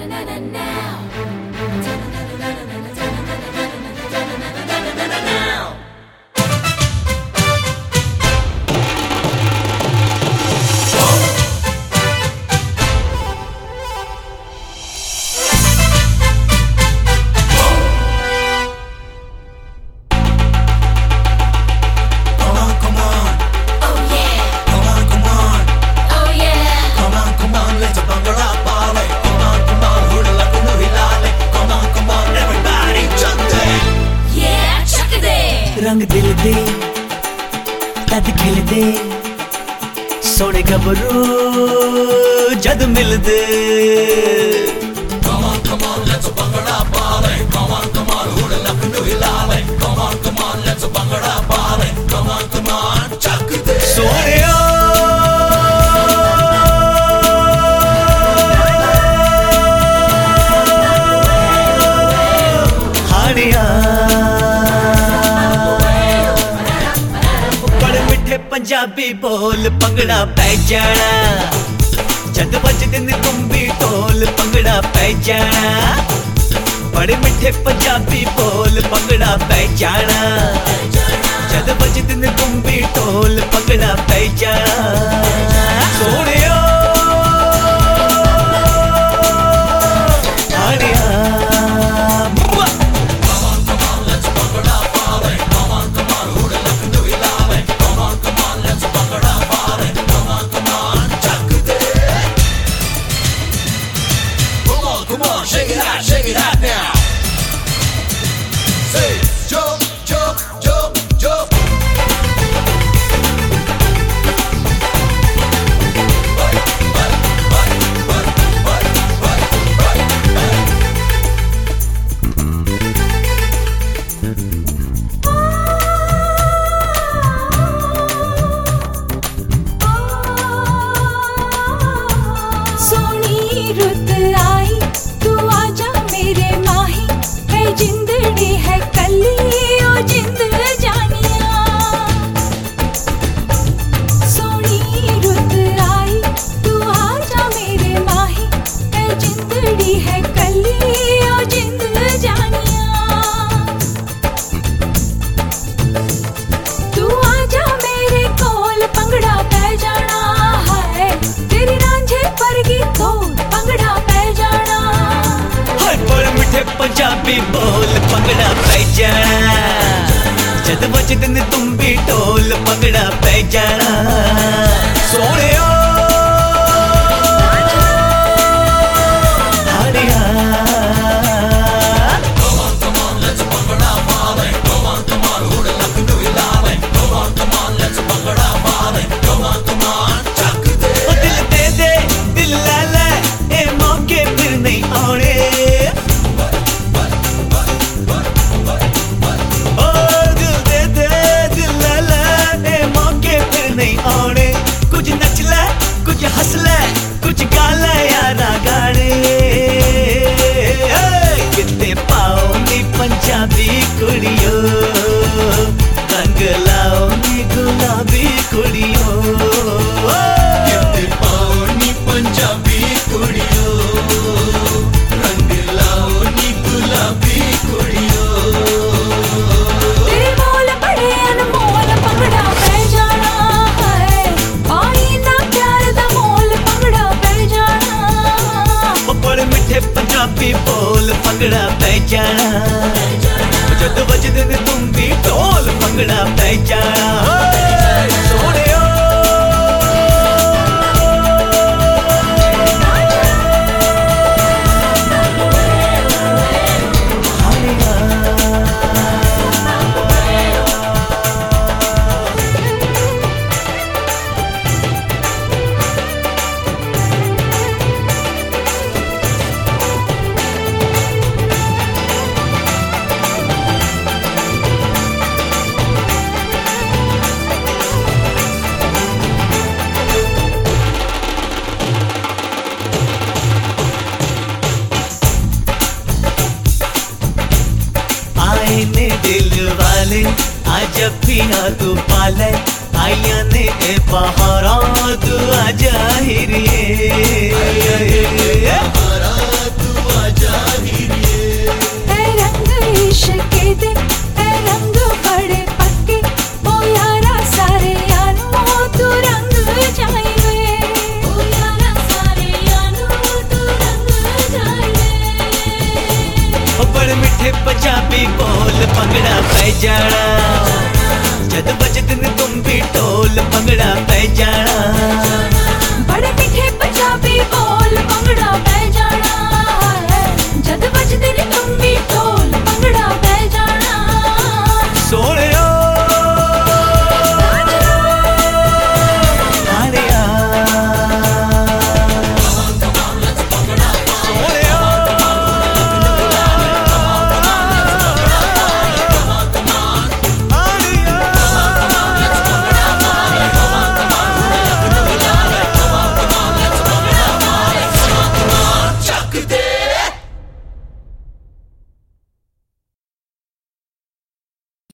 रंग दिल दे तद खिल दे सोने गबरू जद मिल दे Come on, come on, let's bangada party. Come on, hood up no hilale. Come on, let's bangada party. Come on, chak de Sonia हानिया पंजाबी बोल पंगड़ा पै जाना जद बजदे ने तुम्बी ढोल पंगड़ा पै जाना बड़े मिठे पंजाबी बोल पंगड़ा पै जाना जद बजदे ने तुम्बी ढोल पंगड़ा पै जाना Sonia Shake it out now. Say, jump, jump, jump, jump. Soni रुत आई तू आजा मेरे माही है जिंदड़ी है कली ओ जिंद जानिया सोनी रुत आई तू आजा मेरे माही है जिंदड़ी है कली ओ जिंद जानिया तू आजा मेरे कोल पंगड़ा पै जाना है तेरी रांझे परगी तो पंगड़ा पै जाना मिठे पंजाबी बोल पंगड़ा पै जाना जद बजदे ने तुम्बी ढोल पंगड़ा पै जाना सोनिया कुछ नच ले कुछ हंस ले कुछ गा ले यारा गाने कितने पाओ नी पंजाबी कुड़ियो रंग लाओ नी गुलाबी कुड़ियो कितने पाओ नी पंजाबी कुड़ियो रंग लाओ नी गुलाबी कुड़ियो तेरे बोल बड़े अनमोल पंगड़ा पै जाना पंजाबी बोल पंगड़ा पै जाना जद बजदे ने तुम्बी ढोल पंगड़ा पै जाना सोनिया दिल वाले आज पिया तू पाले आइया ने बहारा तू आजा हिरिए मिठे पंजाबी बोल भंगड़ा पै जाना जद बजदे तुम भी ढोल भंगड़ा पै जाना बड़े मीठे पंजाबी